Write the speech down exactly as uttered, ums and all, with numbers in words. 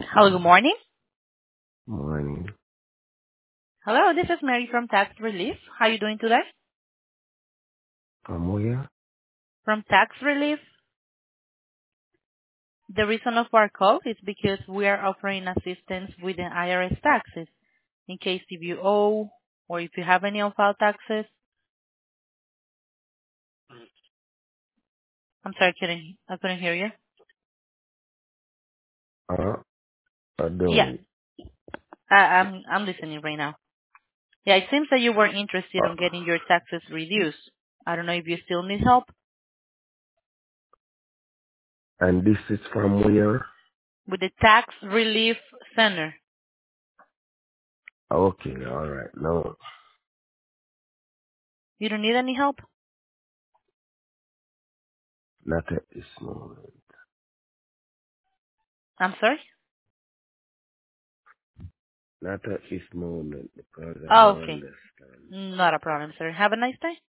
Hello, good morning. Morning. Hello, this is Mary from Tax Relief. How are you doing today? From where? From Tax Relief. The reason of our call is because we are offering assistance with the I R S taxes in case if you owe or if you have any unfiled taxes. I'm sorry, I couldn't, I couldn't hear you. Uh, I Yeah, don't. I, I'm, I'm listening right now. Yeah, it seems that you were interested Uh, in getting your taxes reduced. I don't know if you still need help and this is from where? with the Tax Relief Center. Okay, all right. No, You don't need any help? not at this moment. I'm sorry? Not at this moment because I Oh, don't okay. understand. Not a problem, sir. Have a nice day.